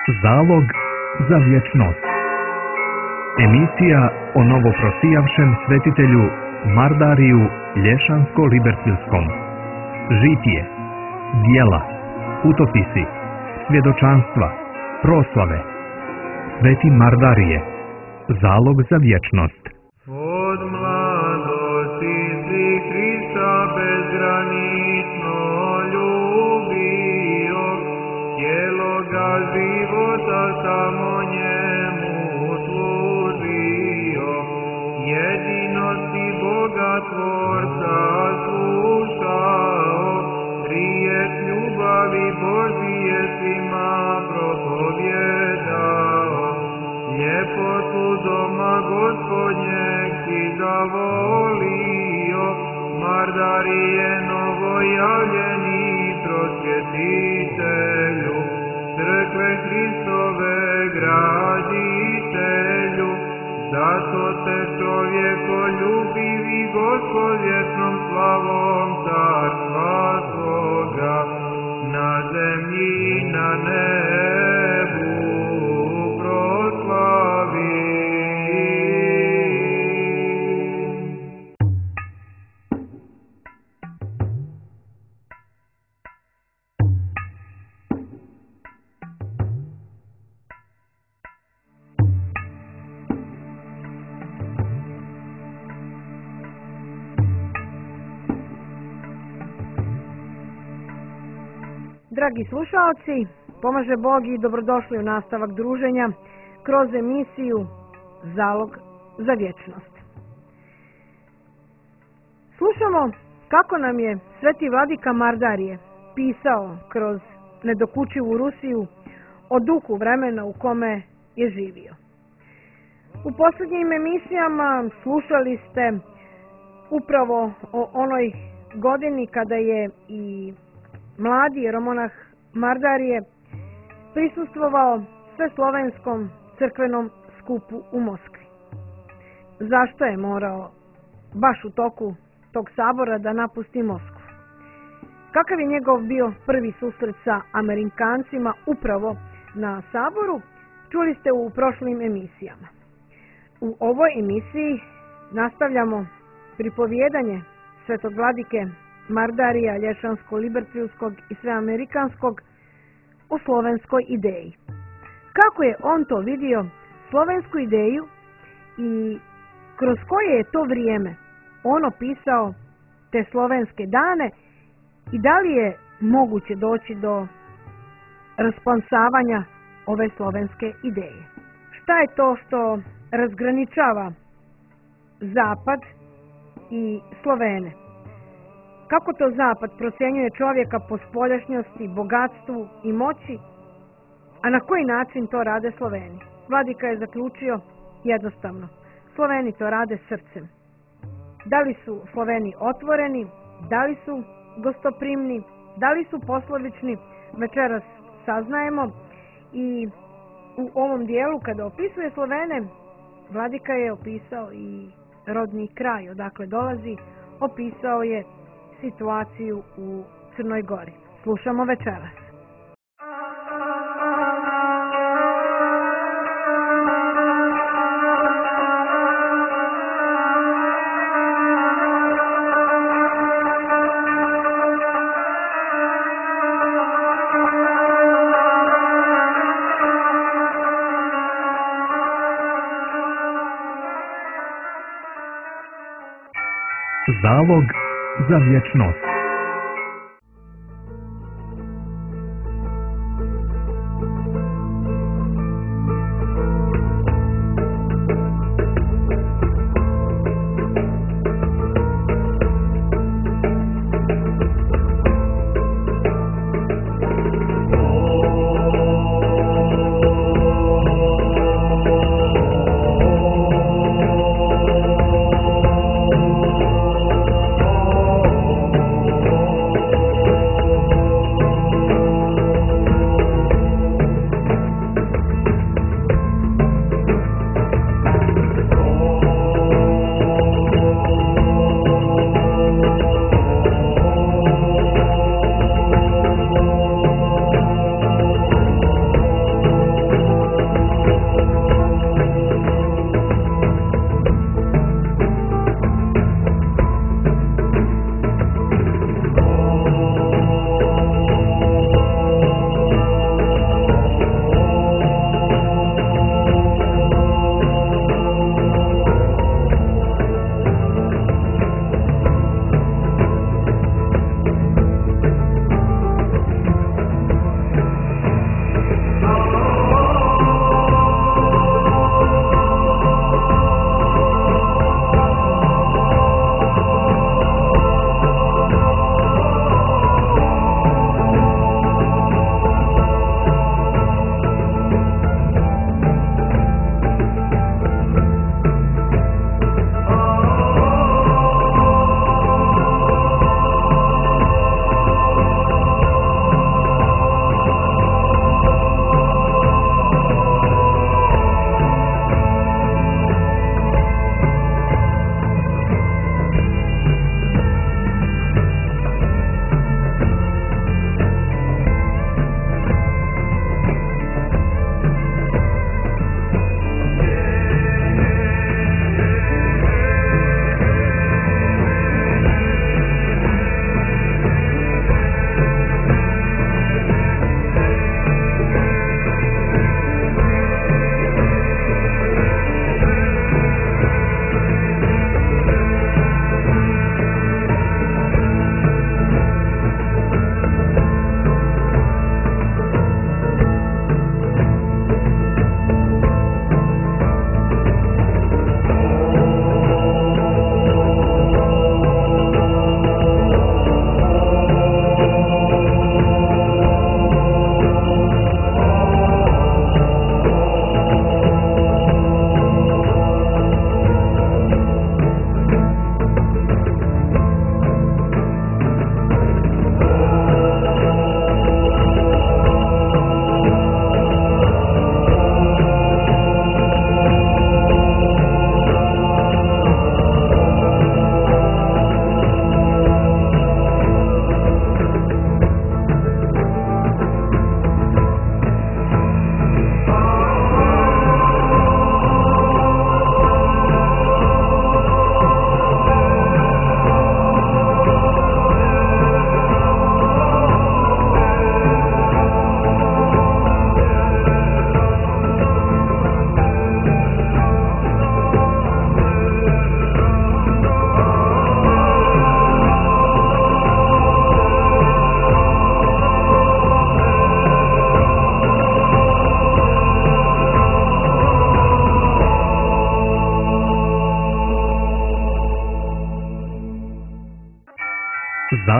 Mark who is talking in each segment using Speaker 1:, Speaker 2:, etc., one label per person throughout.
Speaker 1: Zalog za vječnost. Emisija o novoprosijavšem svetitelju Mardariju Lješansko-Libertilskom. Žitije, djela, putopisi, svjedočanstva, proslave. Sveti Mardarije, zalog za vječnost.
Speaker 2: Od mladosti si Hrista bezgranično ljubio, cijeloga života samo njemu služio. Jedino si Boga Tvorca slušao, riječ ljubavi Božije svima propovjedao. Ljepotu doma Gospodnjeg si zavolio, Mardarije novojavljeni prosvjetitelju, crkve Hristove graditelju. Zato te čovjekoljubivi Gospod vječnom slavom carstva svoga na zemlji i na nebu proslavi.
Speaker 3: Dragi slušalci, pomaže Bog i dobrodošli u nastavak druženja kroz emisiju Zalog za vječnost. Slušamo kako nam je sveti vladika Mardarije pisao kroz nedokučivu Rusiju o duhu vremena u kome je živio. U posljednjim emisijama slušali ste upravo o onoj godini kada je i mladi jeromonah Mardarije prisustvovao sveslovenskom crkvenom skupu u Moskvi. Zašto je morao baš u toku tog sabora da napusti Moskvu? Kakav je njegov bio prvi susret sa Amerikancima upravo na saboru, čuli ste u prošlim emisijama. U ovoj emisiji nastavljamo pripovijedanje svetog vladike Mardarija Lješansko-Libertilskog i sveamerikanskog o slovenskoj ideji. Kako je on to vidio, slovensku ideju, i kroz koje je to vrijeme on opisao te slovenske dane i da li je moguće doći do rasplamsavanja ove slovenske ideje. Šta je to što razgraničava Zapad i Slovene? Kako to Zapad procjenjuje čovjeka po spoljašnjosti, bogatstvu i moći, a na koji način to rade Sloveni? Vladika je zaključio jednostavno. Sloveni to rade srcem. Da li su Sloveni otvoreni, da li su gostoprimni, da li su poslovični, večeras saznajemo. I u ovom dijelu kada opisuje Slovene, vladika je opisao i rodni kraj odakle dolazi, opisao je situaciju u Crnoj Gori. Slušamo večeras.
Speaker 1: Zalog za vječnost.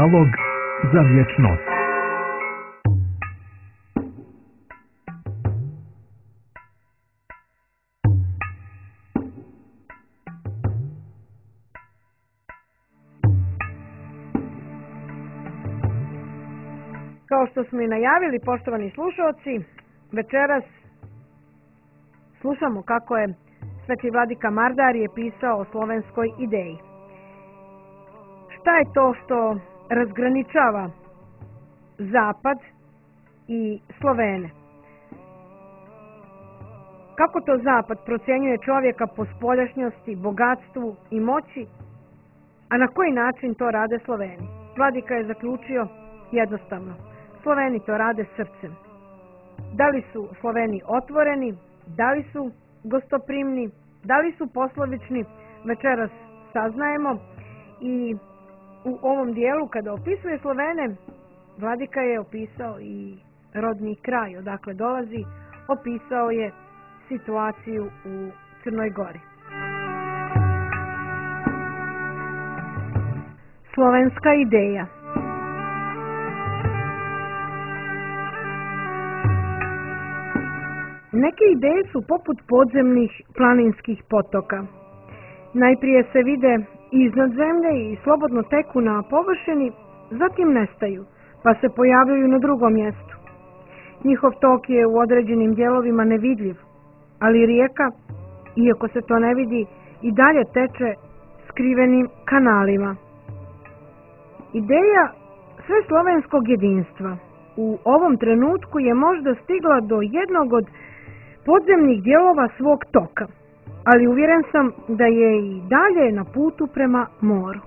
Speaker 1: Zalog za vječnost.
Speaker 3: Kao što smo i najavili, poštovani slušalci, večeras slušamo kako je sveti vladika Mardarije pisao o slovenskoj ideji. Šta je to što razgraničava Zapad i Slovene? Kako to Zapad procjenjuje čovjeka po spoljašnjosti, bogatstvu i moći, a na koji način to rade Sloveni? Vladika je zaključio jednostavno. Sloveni to rade srcem. Da li su Sloveni otvoreni, da li su gostoprimni, da li su poslovični, večeras saznajemo. I u ovom dijelu kada opisuje Slovene, vladika je opisao i rodni kraj odakle dolazi, opisao je situaciju u Crnoj Gori. Slovenska ideja. Neke ideje su poput podzemnih planinskih potoka. Najprije se vide iznad zemlje i slobodno teku na površini, zatim nestaju, pa se pojavljaju na drugom mjestu. Njihov tok je u određenim dijelovima nevidljiv, ali rijeka, iako se to ne vidi, i dalje teče skrivenim kanalima. Ideja sveslovenskog jedinstva u ovom trenutku je možda stigla do jednog od podzemnih dijelova svog toka, ali uvjeren sam da je i dalje na putu prema moru.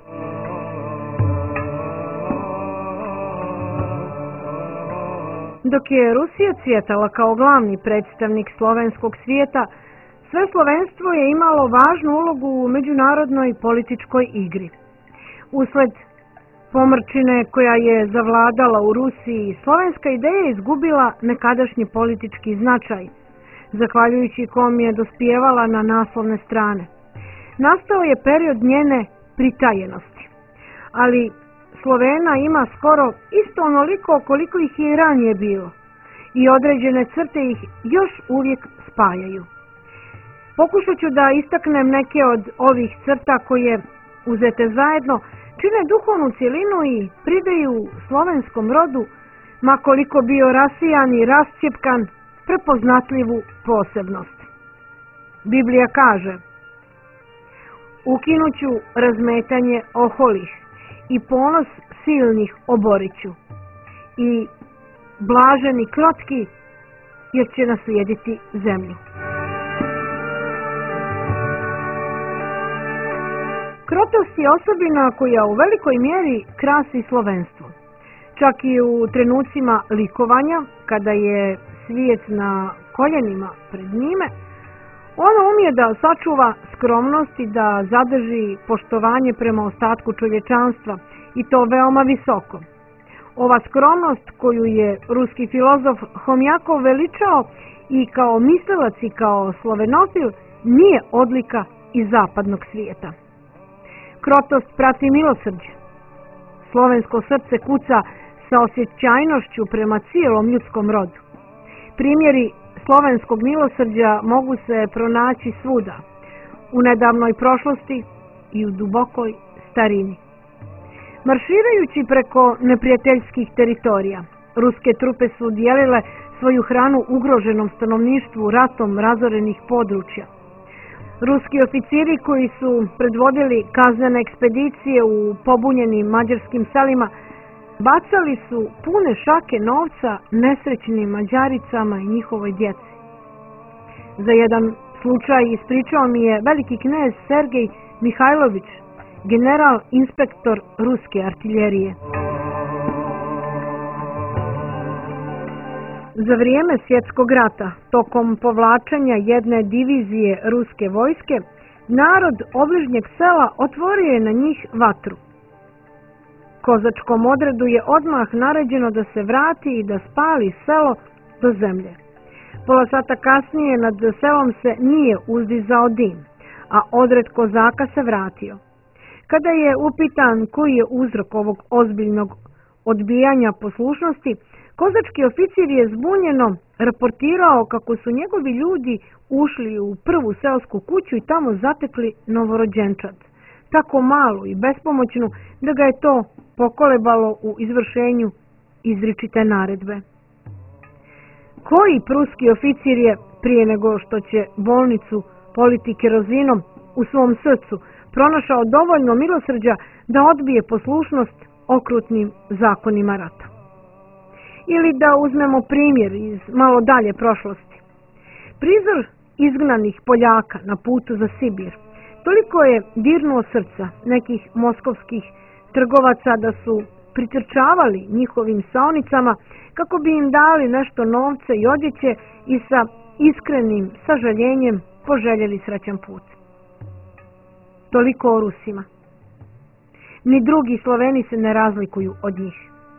Speaker 3: Dok je Rusija cvjetala kao glavni predstavnik slovenskog svijeta, sve slovenstvo je imalo važnu ulogu u međunarodnoj političkoj igri. Usled pomrčine koja je zavladala u Rusiji, slovenska ideja je izgubila nekadašnji politički značaj, zahvaljujući kom je dospijevala na naslovne strane. Nastao je period njene pritajenosti, ali Slovena ima skoro isto onoliko koliko ih je i ranije bilo i određene crte ih još uvijek spajaju. Pokušat ću da istaknem neke od ovih crta koje, uzete zajedno, čine duhovnu cjelinu i pridaju slovenskom rodu, ma koliko bio rasijan i rascjepkan, prepoznatljivu posebnost. Biblija kaže: ukinuću razmetanje oholih i ponos silnih oboriću i blaženi krotki, jer će naslijediti zemlju. Krotost je osobina koja u velikoj mjeri krasi slovenstvo. Čak i u trenucima likovanja, kada je svijet na koljenima pred njime, ono umije da sačuva skromnost i da zadrži poštovanje prema ostatku čovječanstva, i to veoma visoko. Ova skromnost koju je ruski filozof Homjakov veličao i kao mislilac i kao slovenofil nije odlika iz zapadnog svijeta. Krotost prati milosrđe. Slovensko srce kuca sa osjećajnošću prema cijelom ljudskom rodu. Primjeri slovenskog milosrđa mogu se pronaći svuda, u nedavnoj prošlosti i u dubokoj starini. Marširajući preko neprijateljskih teritorija, ruske trupe su dijelile svoju hranu ugroženom stanovništvu ratom razorenih područja. Ruski oficiri koji su predvodili kaznene ekspedicije u pobunjenim mađarskim selima bacali su pune šake novca nesrećnim Mađaricama i njihovoj djeci. Za jedan slučaj ispričao mi je veliki knez Sergej Mihajlović, general inspektor ruske artiljerije. Za vrijeme svjetskog rata, tokom povlačenja jedne divizije ruske vojske, narod obližnjeg sela otvorio je na njih vatru. Kozačkom odredu je odmah naređeno da se vrati i da spali selo do zemlje. Pola sata kasnije nad selom se nije uzdizao dim, a odred kozaka se vratio. Kada je upitan koji je uzrok ovog ozbiljnog odbijanja poslušnosti, kozački oficir je zbunjeno raportirao kako su njegovi ljudi ušli u prvu seosku kuću i tamo zatekli novorođenčad, tako malu i bespomoćnu da ga je to pokolebalo u izvršenju izričite naredbe. Koji pruski oficir je, prije nego što će bolnicu politi kerozinom u svom srcu, pronašao dovoljno milosrđa da odbije poslušnost okrutnim zakonima rata? Ili da uzmemo primjer iz malo dalje prošlosti. Prizor izgnanih Poljaka na putu za Sibir toliko je dirnuo srca nekih moskovskih trgovaca da su pritrčavali njihovim saonicama kako bi im dali nešto novca i odjeće i sa iskrenim sažaljenjem poželjeli srećan put. Toliko o Rusima. Ni drugi Sloveni se ne razlikuju od njih.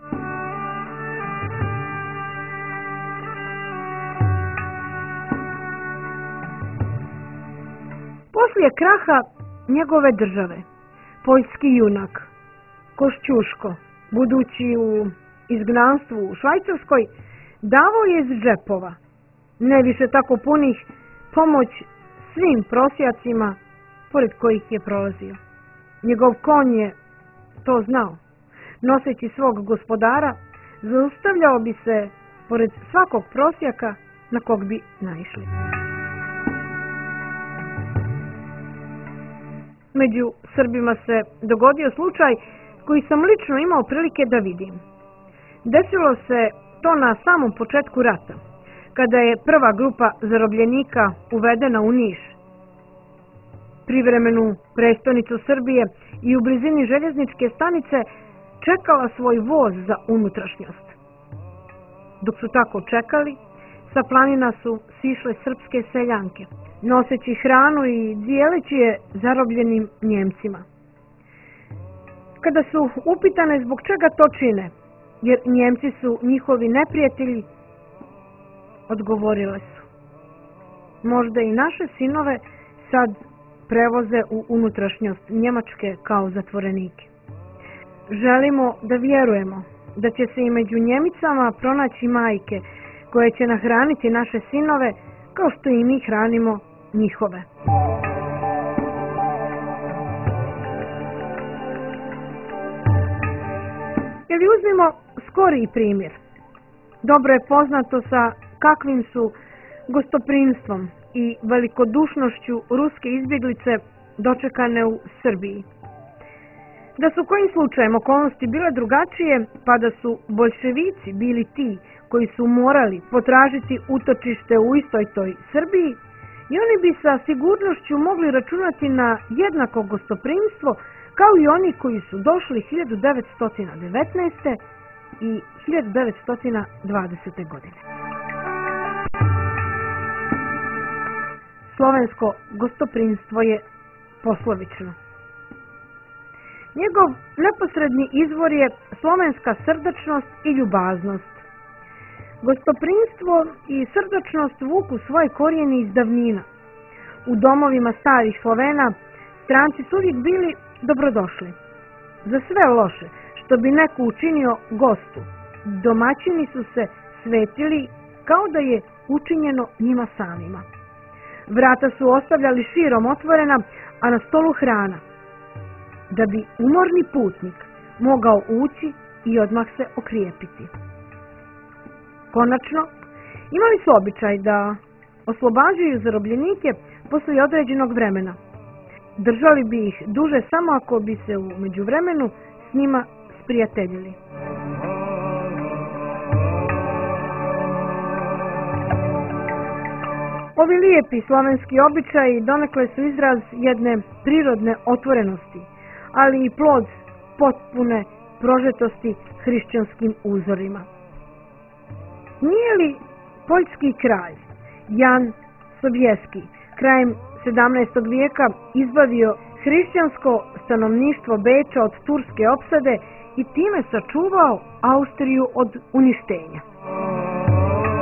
Speaker 3: Poslije kraha njegove države, poljski junak Košćuško, budući u izgnanstvu u Švajcarskoj, davao je iz džepova, ne više tako punih, pomoć svim prosjacima pored kojih je prolazio. Njegov konj je to znao. Noseći svog gospodara, zaustavljao bi se pored svakog prosjaka na kog bi naišli. Među Srbima se dogodio slučaj koji sam lično imao prilike da vidim. Desilo se to na samom početku rata, kada je prva grupa zarobljenika uvedena u Niš, privremenu prestonicu Srbije, i u blizini željezničke stanice čekala svoj voz za unutrašnjost. Dok su tako čekali, sa planina su sišle srpske seljanke, noseći hranu i dijeleći je zarobljenim Njemcima. Kada su upitane zbog čega to čine, jer Njemci su njihovi neprijatelji, odgovorile su: možda i naše sinove sad prevoze u unutrašnjost Njemačke kao zatvorenike. Želimo da vjerujemo da će se i među Njemicama pronaći majke koje će nahraniti naše sinove kao što i mi hranimo njihove. Ili uzmimo skoriji primjer. Dobro je poznato sa kakvim su gostoprimstvom i velikodušnošću ruske izbjeglice dočekane u Srbiji. Da su kojim slučajem okolnosti bile drugačije, pa da su boljševici bili ti koji su morali potražiti utočište u istoj toj Srbiji, i oni bi sa sigurnošću mogli računati na jednako gostoprimstvo kao i oni koji su došli 1919. i 1920. godine. Slovensko gostoprimstvo je poslovično. Njegov neposredni izvor je slovenska srdačnost i ljubaznost. Gostoprimstvo i srdačnost vuku svoje korijene iz davnina. U domovima starih Slovena stranci su uvijek bili dobrodošli. Za sve loše što bi neko učinio gostu, domaćini su se svetili kao da je učinjeno njima samima. Vrata su ostavljali širom otvorena, a na stolu hrana, da bi umorni putnik mogao ući i odmah se okrijepiti. Konačno, imali su običaj da oslobađaju zarobljenike poslije određenog vremena. Držali bi ih duže samo ako bi se u međuvremenu s njima sprijateljili. Ovi lijepi slovenski običaji donekle su izraz jedne prirodne otvorenosti, ali i plod potpune prožetosti hrišćanskim uzorima. Nije li poljski kralj Jan Sobieski krajem 17. vijeka izbavio hrišćansko stanovništvo Beča od turske opsade i time sačuvao Austriju od uništenja?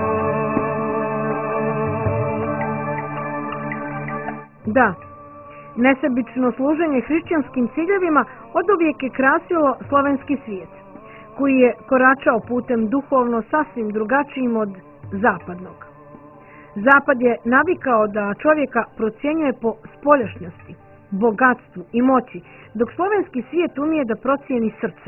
Speaker 3: Da, Nesebično služenje hrišćanskim ciljevima oduvijek je krasilo slovenski svijet, koji je koračao putem duhovno sasvim drugačijim od zapadnog. Zapad je navikao da čovjeka procjenjuje po spoljašnjosti, bogatstvu i moći, dok slovenski svijet umije da procijeni srce.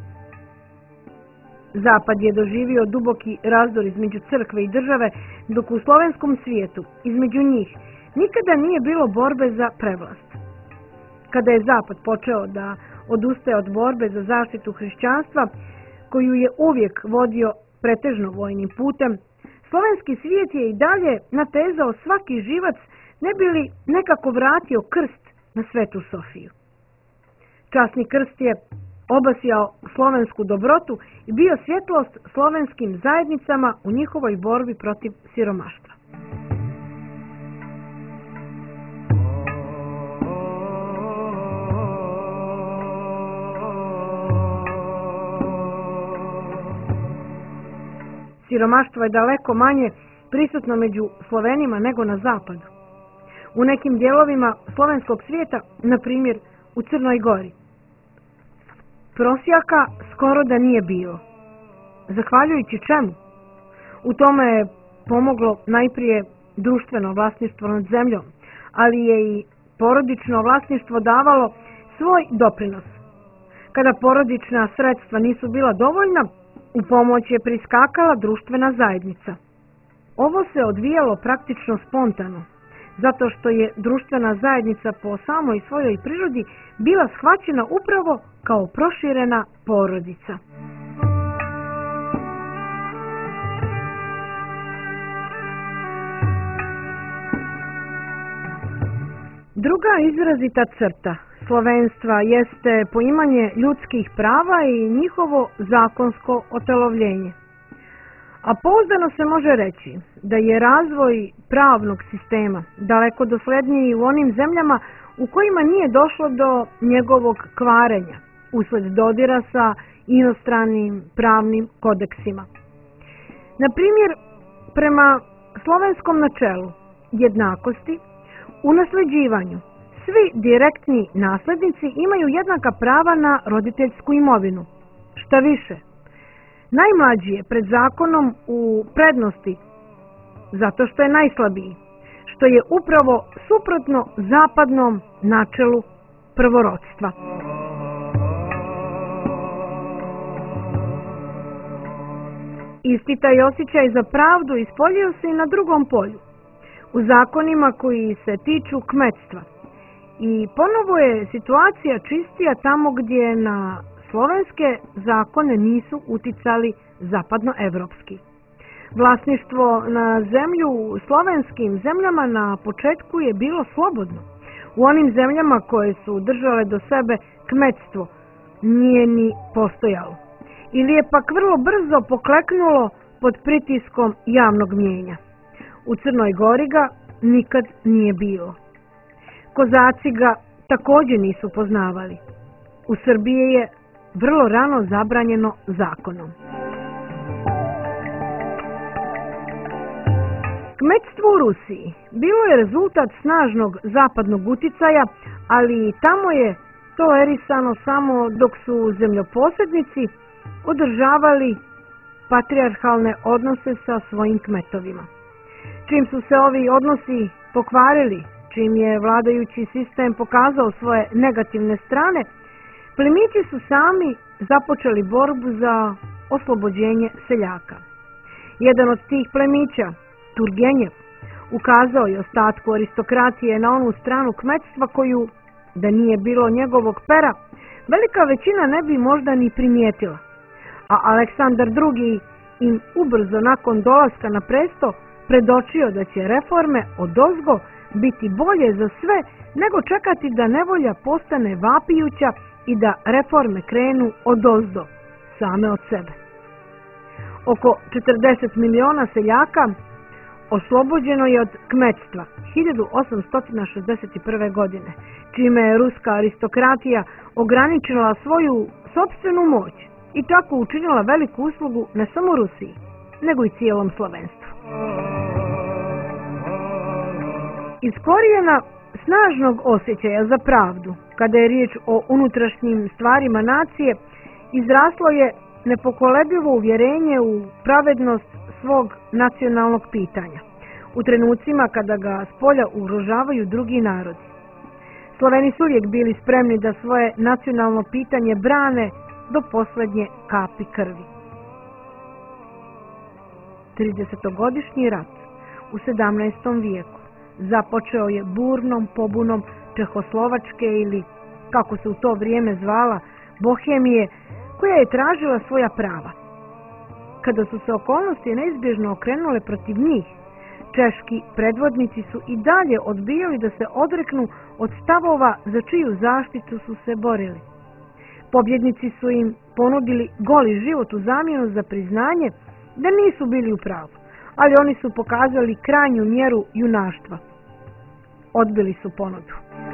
Speaker 3: Zapad je doživio duboki razdor između crkve i države, dok u slovenskom svijetu, između njih, nikada nije bilo borbe za prevlast. Kada je Zapad počeo da odustaje od borbe za zaštitu hrišćanstva, koju je uvijek vodio pretežno vojnim putem, slovenski svijet je i dalje natezao svaki živac ne bi li nekako vratio krst na Svetu Sofiju. Časni krst je obasjao slovensku dobrotu i bio svjetlost slovenskim zajednicama u njihovoj borbi protiv siromaštva. Siromaštvo je daleko manje prisutno među Slovenima nego na zapadu. U nekim dijelovima slovenskog svijeta, na primjer u Crnoj Gori, prosjaka skoro da nije bilo. Zahvaljujući čemu? U tome je pomoglo najprije društveno vlasništvo nad zemljom, ali je i porodično vlasništvo davalo svoj doprinos. Kada porodična sredstva nisu bila dovoljna, u pomoć je priskakala društvena zajednica. Ovo se odvijalo praktično spontano, zato što je društvena zajednica po samoj svojoj prirodi bila shvaćena upravo kao proširena porodica. Druga izrazita crta slovenstva jeste poimanje ljudskih prava i njihovo zakonsko otelovljenje. A pouzdano se može reći da je razvoj pravnog sistema daleko dosledniji u onim zemljama u kojima nije došlo do njegovog kvarenja usled dodira sa inostranim pravnim kodeksima. Na primjer, prema slovenskom načelu jednakosti u nasljeđivanju svi direktni naslednici imaju jednaka prava na roditeljsku imovinu. Šta više, najmlađi je pred zakonom u prednosti zato što je najslabiji, što je upravo suprotno zapadnom načelu prvorodstva. Isti taj osjećaj za pravdu ispoljio se i na drugom polju, u zakonima koji se tiču kmetstva. I ponovo je situacija čistija tamo gdje na slovenske zakone nisu uticali zapadnoevropski. Vlasništvo na zemlju u slovenskim zemljama na početku je bilo slobodno. U onim zemljama koje su držale do sebe kmetstvo nije ni postojalo. Ili je pak vrlo brzo pokleknulo pod pritiskom javnog mnijenja. U Crnoj Gori ga nikad nije bilo. Kozaci ga također nisu poznavali. U Srbiji je vrlo rano zabranjeno zakonom. Kmetstvo u Rusiji bilo je rezultat snažnog zapadnog uticaja, ali tamo je tolerisano samo dok su zemljoposjednici održavali patrijarhalne odnose sa svojim kmetovima. Čim su se ovi odnosi pokvarili, čim je vladajući sistem pokazao svoje negativne strane, plemići su sami započeli borbu za oslobođenje seljaka. Jedan od tih plemića, Turgenjev, ukazao je ostatku aristokratije na onu stranu kmetstva koju, da nije bilo njegovog pera, velika većina ne bi možda ni primijetila. A Aleksandar II im ubrzo nakon dolaska na presto predočio da će reforme odozgo biti bolje za sve nego čekati da nevolja postane vapijuća i da reforme krenu odozdo, same od sebe. Oko 40 miliona seljaka oslobođeno je od kmetstva 1861. godine, čime je ruska aristokratija ograničila svoju sopstvenu moć i tako učinila veliku uslugu ne samo Rusiji, nego i cijelom slovenstvu. Iz korijena snažnog osjećaja za pravdu, kada je riječ o unutrašnjim stvarima nacije, izraslo je nepokolebljivo uvjerenje u pravednost svog nacionalnog pitanja, u trenucima kada ga spolja ugrožavaju drugi narodi. Sloveni su uvijek bili spremni da svoje nacionalno pitanje brane do posljednje kapi krvi. 30-godišnji rat u 17. vijeku započeo je burnom pobunom Čehoslovačke ili, kako se u to vrijeme zvala, Bohemije, koja je tražila svoja prava. Kada su se okolnosti neizbježno okrenule protiv njih, češki predvodnici su i dalje odbijali da se odreknu od stavova za čiju zaštitu su se borili. Pobjednici su im ponudili goli život u zamjenu za priznanje da nisu bili u pravu, ali oni su pokazali krajnju mjeru junaštva. Odbili su ponudu.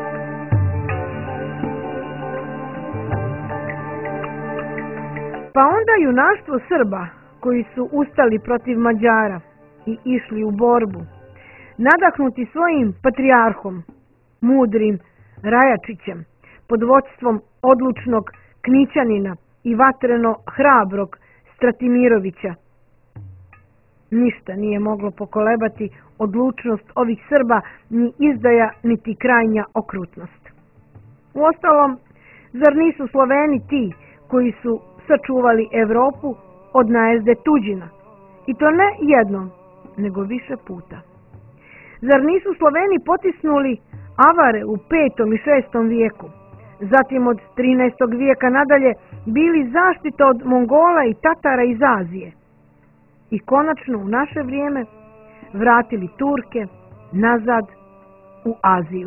Speaker 3: Pa onda junaštvo Srba koji su ustali protiv Mađara i išli u borbu, nadahnuti svojim patrijarhom, mudrim Rajačićem, pod vodstvom odlučnog Knićanina i vatreno hrabrog Stratimirovića. Ništa nije moglo pokolebati odlučnost ovih Srba, ni izdaja, niti krajnja okrutnost. Uostalom, zar nisu Sloveni ti koji su sačuvali Europu od najezde tuđina? I to ne jednom, nego više puta. Zar nisu Sloveni potisnuli Avare u 5. i 6. vijeku? Zatim od 13. vijeka nadalje bili zaštita od Mongola i Tatara iz Azije. I konačno u naše vrijeme vratili Turke nazad u Aziju.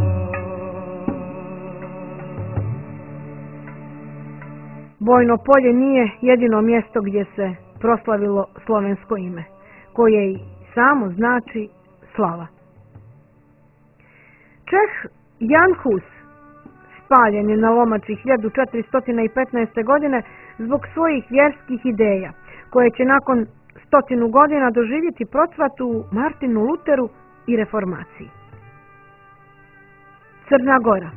Speaker 3: Bojno polje nije jedino mjesto gdje se proslavilo slovensko ime, koje i samo znači slava. Čeh Jan Hus spaljen je na Lomači 1415. godine zbog svojih vjerskih ideja, koje će nakon 100 godina doživjeti procvat u Martinu Luteru i reformaciji. Crna Gora.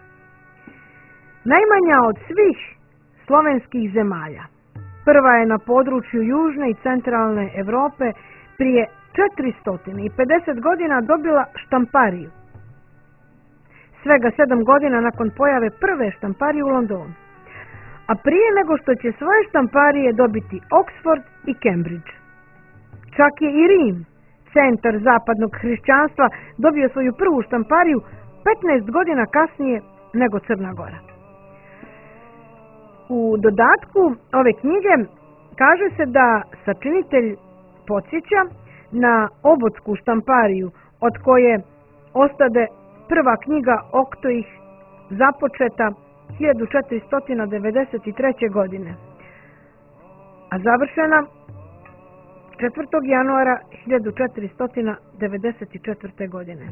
Speaker 3: Najmanja od svih slovenskih zemalja, prva je na području južne i centralne Europe prije 450 godina dobila štampariju. Svega 7 godina nakon pojave prve štamparije u Londonu. A prije nego što će svoje štamparije dobiti Oxford i Cambridge. Čak je i Rim, centar zapadnog hrišćanstva, dobio svoju prvu štampariju 15 godina kasnije nego Crna Gora. U dodatku ove knjige kaže se da sačinitelj podsjeća na obotsku štampariju od koje ostade prva knjiga Oktoih započeta 1493. godine, a završena 4. januara 1494. godine.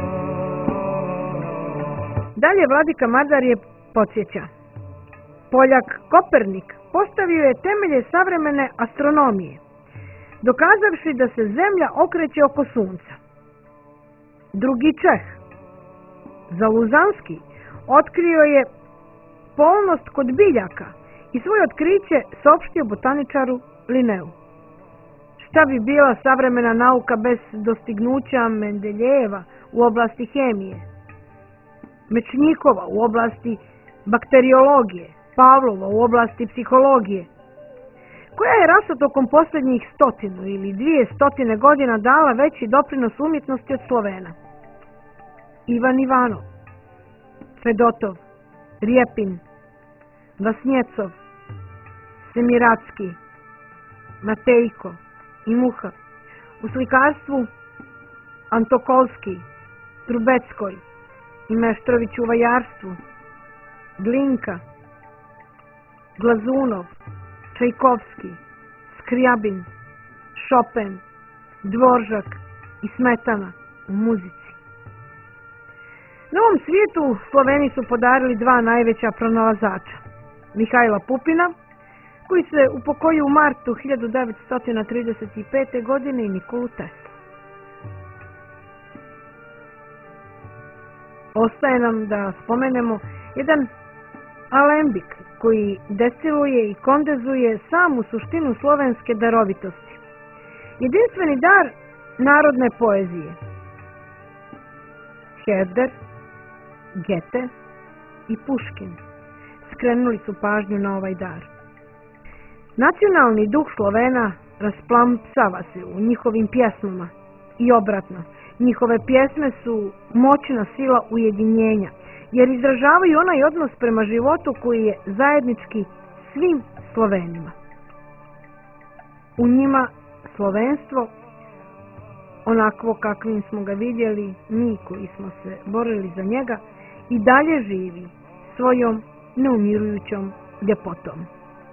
Speaker 3: Dalje vladika Mardarije podsjeća. Poljak Kopernik postavio je temelje savremene astronomije, dokazavši da se Zemlja okreće oko Sunca. Drugi Čeh, Zaluzanski, otkrio je polnost kod biljaka i svoje otkriće saopštio botaničaru Linneu. Šta bi bila savremena nauka bez dostignuća Mendeljejeva u oblasti hemije, Mečnikova u oblasti bakteriologije, Pavlova u oblasti psihologije? Koja je rasa tokom posljednjih 100 ili 200 godina dala veći doprinos umjetnosti od Slovena? Ivan Ivanov, Fedotov, Rjepin, Vasnjecov, Semiratski, Matejko i Muha. U slikarstvu Antokolski, Trubeckoj i Meštrović u vajarstvu, Glinka, Glazunov, Čajkovski, Skrijabin, Chopin, Dvoržak i Smetana u muzici. Na ovom svijetu Sloveni su podarili dva najveća pronalazača. Mihajla Pupina, koji se upokojio u martu 1935. godine, i Nikolu Teslu. ostaje nam da spomenemo jedan alembik koji destiluje i kondenzuje samu suštinu slovenske darovitosti. Jedinstveni dar narodne poezije. Herder, Gete i Puškin skrenuli su pažnju na ovaj dar. Nacionalni duh Slovena rasplamsava se u njihovim pjesmama i obratno. Njihove pjesme su moćna sila ujedinjenja, jer izražavaju onaj odnos prema životu koji je zajednički svim Slovenima. U njima slovenstvo, onakvo kakvim smo ga vidjeli mi koji smo se borili za njega, i dalje živi svojom neumirujućom ljepotom.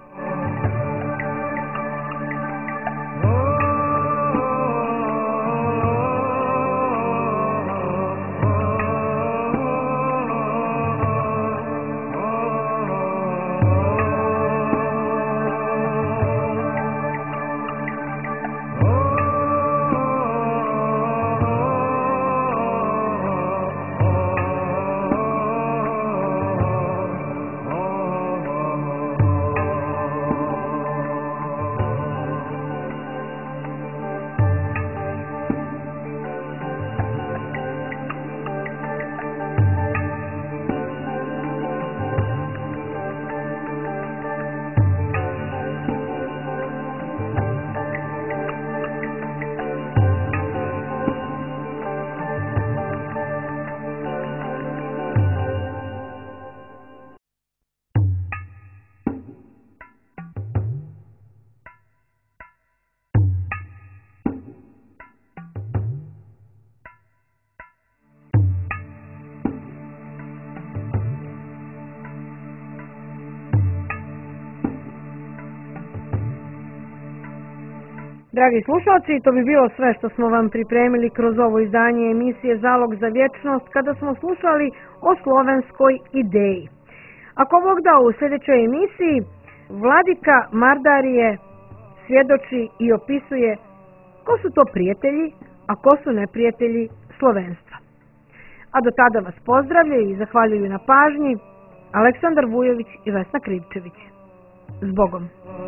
Speaker 3: Dragi slušalci, to bi bilo sve što smo vam pripremili kroz ovo izdanje emisije Zalog za vječnost, kada smo slušali o slovenskoj ideji. Ako Bog da, u sljedećoj emisiji Vladika Mardarije svjedoči i opisuje ko su to prijatelji, a ko su neprijatelji slovenstva. A do tada vas pozdravljaju i zahvaljuju na pažnji Aleksandar Vujović i Vesna Krivčević. Zbogom!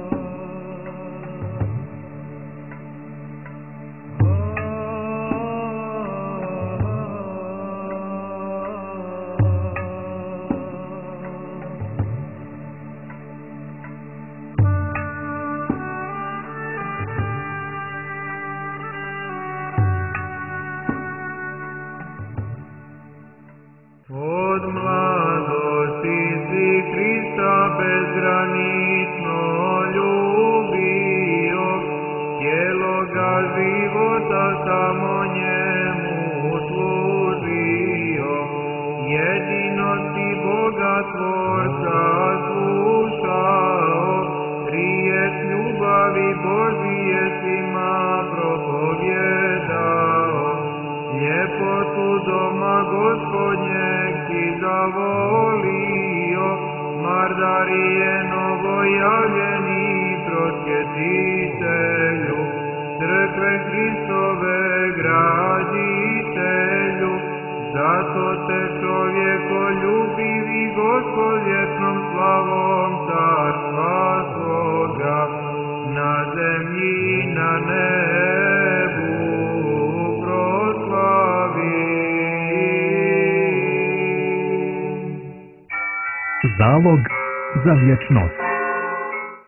Speaker 2: Od mladosti si Hrista bezgranično ljubio, cijeloga života samo njemu služio. Jedino si Boga Tvorca slušao, riječ ljubavi Božije svima propovjedao. Ljepotu doma Gospodnjeg si zavolio, Mardarije novojavljeni prosvjetitelju, crkve Hristove graditelju. Zato te čovjekoljubivi Gospod vječnom slavom carstva svoga, na zemlji i na nebu
Speaker 1: Zalog za vječnost.